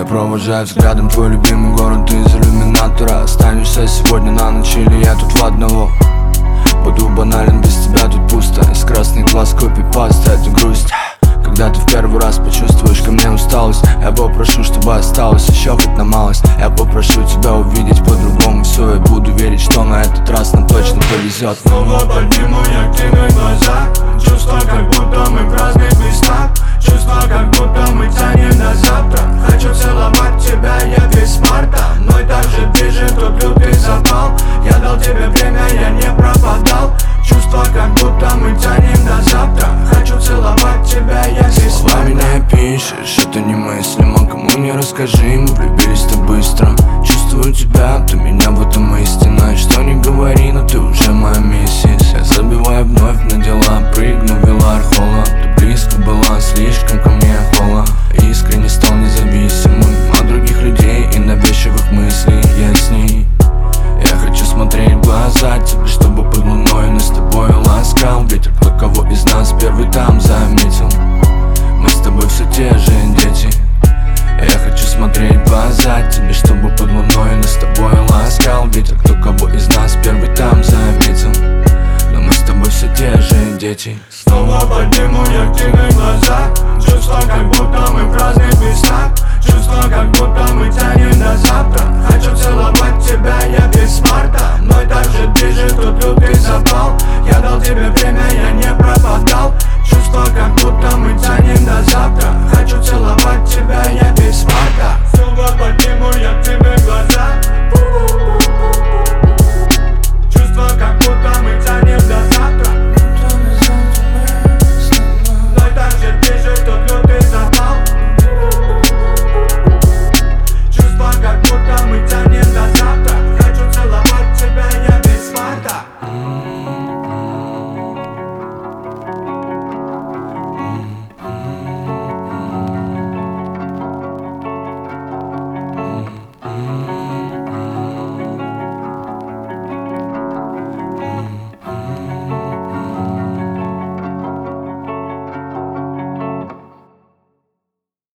Я провожаю взглядом твой любимый город из иллюминатора. Останешься сегодня на ночь или я тут в одного? Буду банален, без тебя тут пусто. Из красных глаз копипаста, это грусть. Когда ты в первый раз почувствуешь ко мне усталость, я попрошу, чтобы осталось еще хоть на малость. Я попрошу тебя увидеть по-другому все. Я буду верить, что на этот раз нам точно повезет. Снова подниму я к тебе глаза. Чувство, как будто мы в разных местах. Чувство, как будто мы тянем до завтра. Хочу целовать тебя, я весь марта. Мной так же движет тот лютый запал. Я дал тебе время, я не пропадал. Чувство, как будто мы тянем до завтра. Хочу целовать тебя, я весь марта. Словами не опишешь, это не мысли. Но кому не расскажи, мы влюбились-то быстро. Чувствую тебя, ты меня в этом истина. И что не говори, но ты уже моя миссис. Я забиваю вновь на дела, прыгну в Вилархола. Ты близко была, слишком ко мне холла. Искренне стал независимым от других людей и навязчивых мыслей. Я с ней. Я хочу смотреть в глаза тебе, чтобы под луной нас с тобой ласкал ветер. Кто кого из нас первый там заметил? Мы с тобой все те же дети. Я хочу смотреть в глаза тебе, чтобы под луной нас с тобой ласкал ветер. Кто кого из нас первый там заметил? Но мы с тобой все те же дети. Снова подниму я к тебе глаза. Чувство, как будто мы в разных местах. Чувство, как будто мы тянем до завтра. Хочу целовать тебя, я весь марта. Мной так же движет тот лютый запал. Я дал тебе время, я не пропадал.